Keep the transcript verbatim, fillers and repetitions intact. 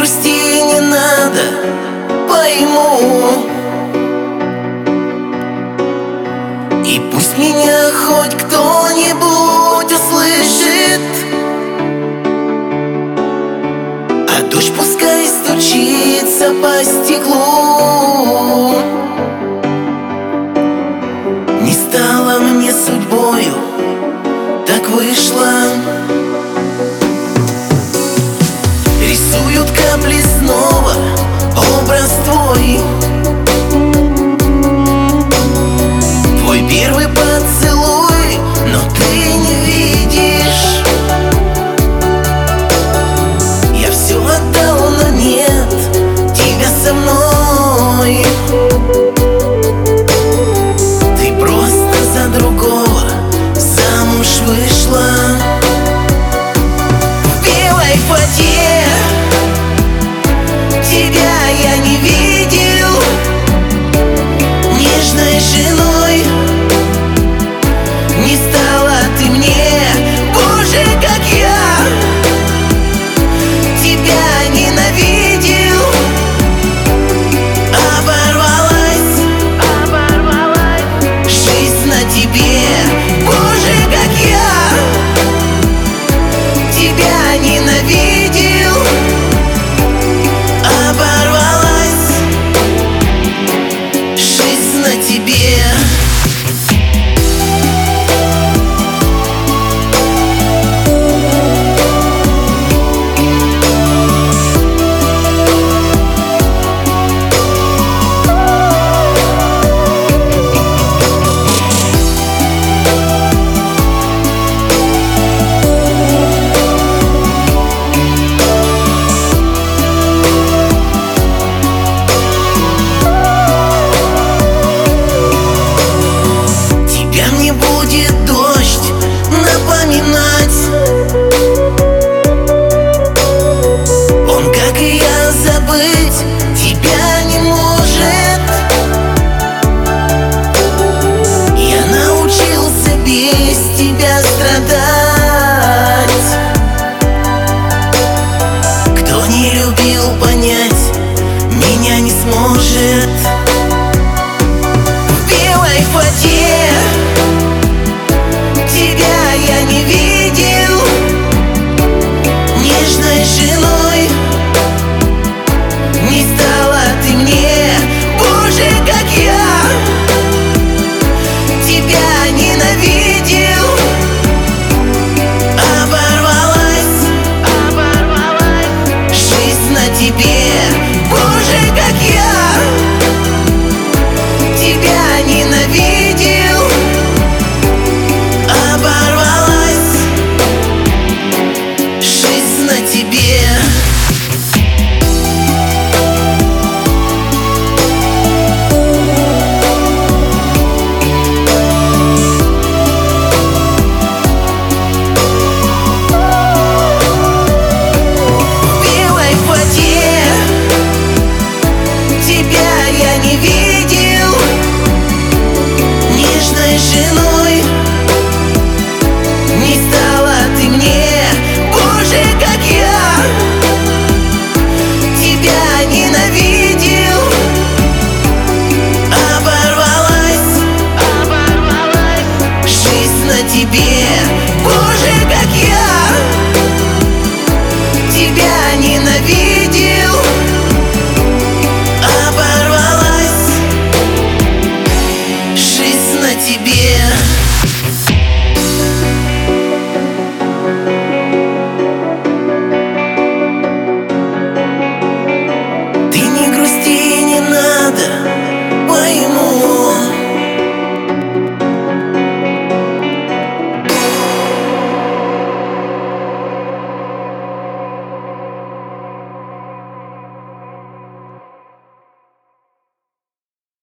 грусти не надо, пойму. И пусть меня хоть кто-нибудь услышит, а дождь пускай стучится по стеклу. Не стало мне судьбою, так вышло. Рисуют капли снова образ твой, твой первый поцелуй, но ты не видишь. Я все отдал, но нет тебя со мной. Ты просто за другого замуж вышла. В белой воде тебя я не видел, нежной женой